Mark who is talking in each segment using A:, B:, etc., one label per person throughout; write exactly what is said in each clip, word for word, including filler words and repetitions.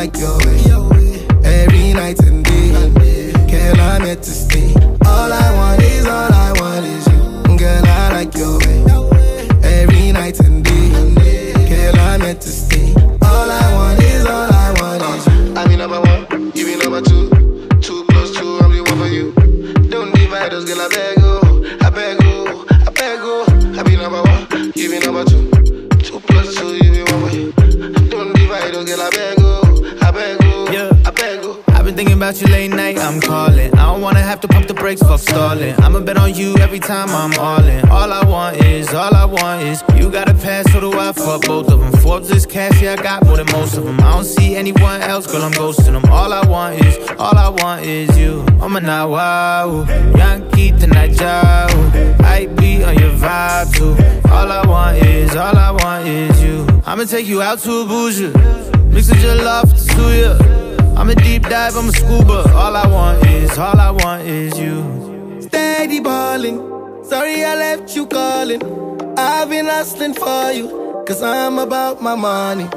A: like your way. Every night and day, girl, I'm here to stay. All I want is, all I want is you. Girl, I like your way. Every night and day, girl, I'm here to stay. All I want is, all I want is you.
B: I be number one, you be number two. Two plus two, I'm the one for you. Don't divide us, girl, I beg you. I beg you, I beg you. I be number one, you be number two. Two plus two, you be one for you. Don't divide us, girl, I beg you. I beg you, yeah. I beg you.
C: I've been thinking about you late night, I'm calling. I don't wanna have to pump the brakes, fuck stalling. I'ma bet on you every time I'm all in. All I want is, all I want is you got a pass, so do I, fuck both of them. Forbes is cash, yeah, I got more than most of them. I don't see anyone else, girl, I'm ghosting them. All I want is, all I want is you. I'm a now wow, Yankee tonight, Jow. I be on your vibe too. All I want is, all I want is you. I'ma take you out to a bougie, mix with your love to suya. I'm a deep dive, I'm a scuba. All I want is, all I want is you.
A: Steady ballin', sorry I left you calling. I've been hustling for you, cause I'm about my money.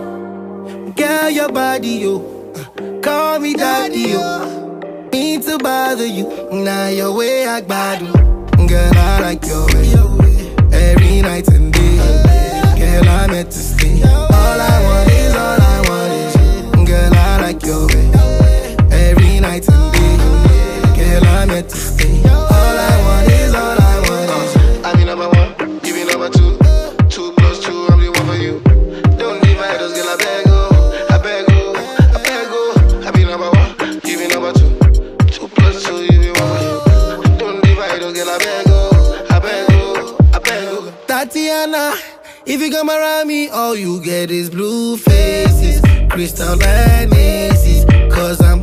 A: Girl, your body, yo, call me daddy, yo. Need to bother you, now your way I gbadu. Girl, I like your way, every night and day. Girl, I'm here to stay. All I want is, all I want is you. Girl, I like your way, every night and day. Girl, I'm here to stay. All I want is, all I want is you.
B: I be number one, you be number two. Two plus two, I'm the one for you. Don't divide us, girl, I beg you. I beg you, I beg you. I be number one, you be number two. Two plus two, you be one for you. Don't divide us, girl, I beg you. I beg you, I beg you.
A: Tatiana, if you come around me, all you get is blue faces, crystal and aces. Cause I'm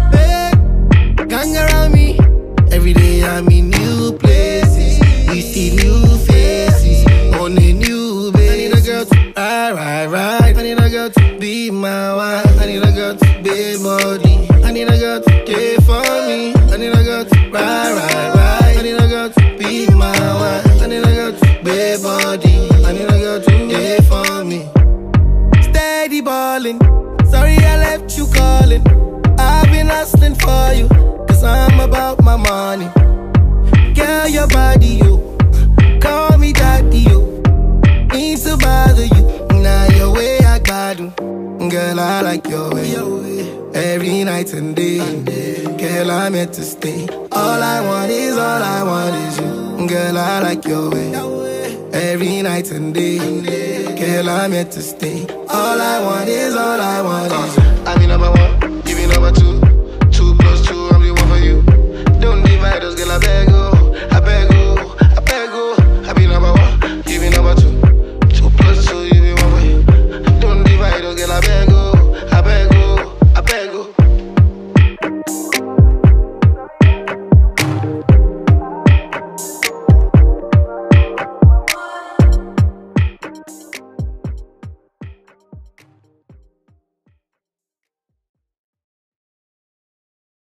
A: bad, gang around me. Every day I'm in new places. We see new faces on a new base. I need a girl to ride, ride, ride. I need a girl to be my wife. I need a girl to be body. I need a girl to care for me. I need a girl to ride, ride, ride. I need a girl to be my wife. I need a girl to be body. I need a girl to care for me. Steady ballin', sorry I left you calling. I've been hustling for you, cause I'm about my money. Girl, your body, yo, call me daddy, yo. Need to bother you, now your way I gbadu. Girl, I like your way, every night and day. Girl, I'm here to stay. All I want is, all I want is you. Girl, I like your way, every night and day. Girl, I'm here to stay. All I want is, all I want is you.
B: I be number one, you be number two. Two plus two, I'm the one for you. Don't divide us, girl, I beg you.